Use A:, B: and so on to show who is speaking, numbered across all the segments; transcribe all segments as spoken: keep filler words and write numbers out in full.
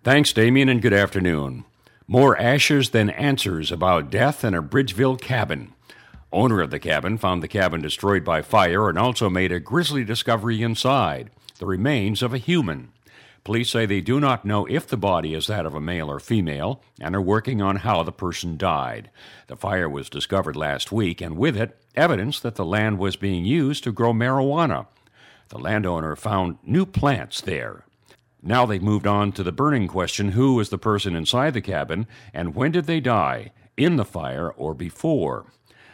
A: Thanks, Damien, and good afternoon. More ashes than answers about death in a Bridgeville cabin. Owner of the cabin found the cabin destroyed by fire and also made a grisly discovery inside, the remains of a human. Police say they do not know if the body is that of a male or female and are working on how the person died. The fire was discovered last week, and with it, evidence that the land was being used to grow marijuana. The landowner found new plants there. Now they've moved on to the burning question: who was the person inside the cabin, and when did they die, in the fire or before?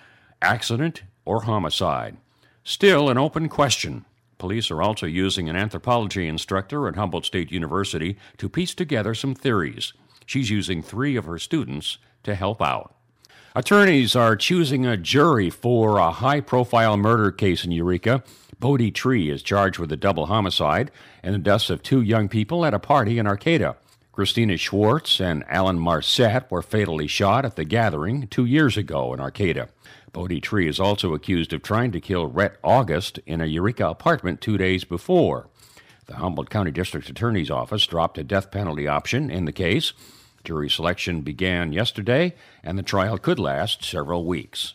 A: Accident or homicide? Still an open question. Police are also using an anthropology instructor at Humboldt State University to piece together some theories. She's using three of her students to help out. Attorneys are choosing a jury for a high-profile murder case in Eureka. Bodie Tree is charged with a double homicide and the deaths of two young people at a party in Arcata. Christina Schwartz and Alan Marcette were fatally shot at the gathering two years ago in Arcata. Bodie Tree is also accused of trying to kill Rhett August in a Eureka apartment two days before. The Humboldt County District Attorney's Office dropped a death penalty option in the case. Jury selection began yesterday, and the trial could last several weeks.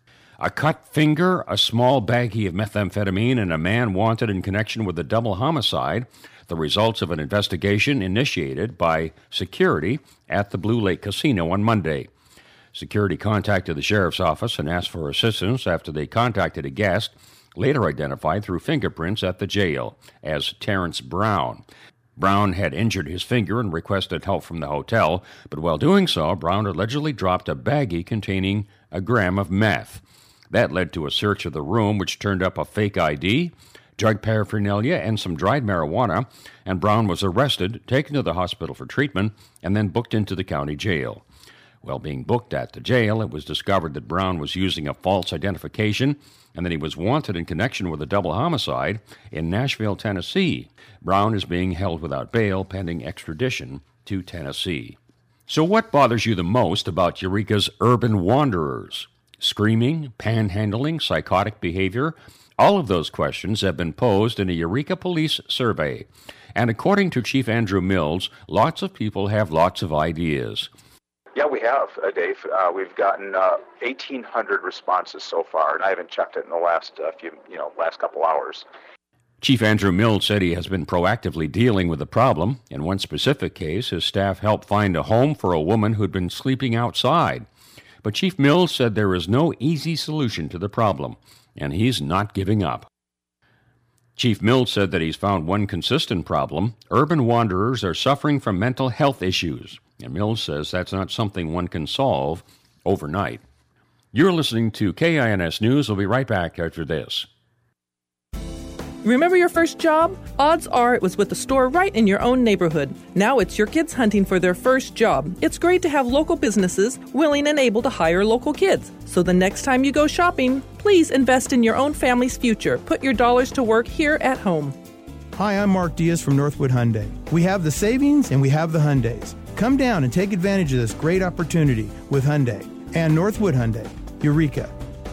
A: A cut finger, a small baggie of methamphetamine, and a man wanted in connection with a double homicide, the results of an investigation initiated by security at the Blue Lake Casino on Monday. Security contacted the sheriff's office and asked for assistance after they contacted a guest, later identified through fingerprints at the jail as Terrence Brown. Brown had injured his finger and requested help from the hotel, but while doing so, Brown allegedly dropped a baggie containing a gram of meth. That led to a search of the room, which turned up a fake I D, drug paraphernalia, and some dried marijuana, and Brown was arrested, taken to the hospital for treatment, and then booked into the county jail. While being booked at the jail, it was discovered that Brown was using a false identification and that he was wanted in connection with a double homicide in Nashville, Tennessee. Brown is being held without bail pending extradition to Tennessee. So what bothers you the most about Eureka's urban wanderers? Screaming, panhandling, psychotic behavior? All of those questions have been posed in a Eureka police survey. And according to Chief Andrew Mills, lots of people have lots of ideas.
B: Yeah, we have, uh, Dave. Uh, we've gotten uh, eighteen hundred responses so far, and I haven't checked it in the last uh, few, you know, last couple hours.
A: Chief Andrew Mills said he has been proactively dealing with the problem. In one specific case, his staff helped find a home for a woman who'd been sleeping outside. But Chief Mills said there is no easy solution to the problem, and he's not giving up. Chief Mills said that he's found one consistent problem: urban wanderers are suffering from mental health issues. And Mills says that's not something one can solve overnight. You're listening to K I N S News. We'll be right back after this.
C: Remember your first job? Odds are it was with a store right in your own neighborhood. Now it's your kids hunting for their first job. It's great to have local businesses willing and able to hire local kids. So the next time you go shopping, please invest in your own family's future. Put your dollars to work here at home.
D: Hi, I'm Mark Diaz from Northwood Hyundai. We have the savings and we have the Hyundais. Come down and take advantage of this great opportunity with Hyundai and Northwood Hyundai, Eureka.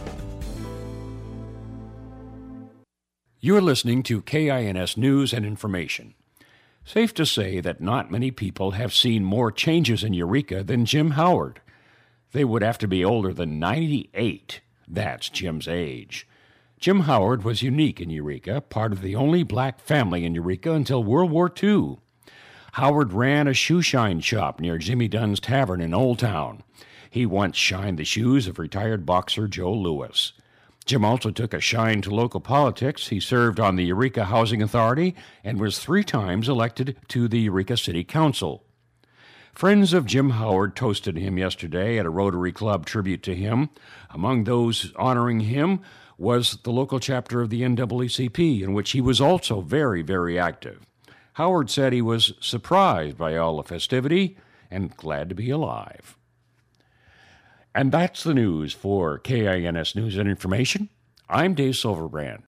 A: You're listening to K I N S News and Information. Safe to say that not many people have seen more changes in Eureka than Jim Howard. They would have to be older than ninety-eight. That's Jim's age. Jim Howard was unique in Eureka, part of the only black family in Eureka until World War Two. Howard ran a shoe shine shop near Jimmy Dunn's Tavern in Old Town. He once shined the shoes of retired boxer Joe Louis. Jim also took a shine to local politics. He served on the Eureka Housing Authority and was three times elected to the Eureka City Council. Friends of Jim Howard toasted him yesterday at a Rotary Club tribute to him. Among those honoring him was the local chapter of the N double E C P, in which he was also very, very active. Howard said he was surprised by all the festivity and glad to be alive. And that's the news for K I N S News and Information. I'm Dave Silverbrand.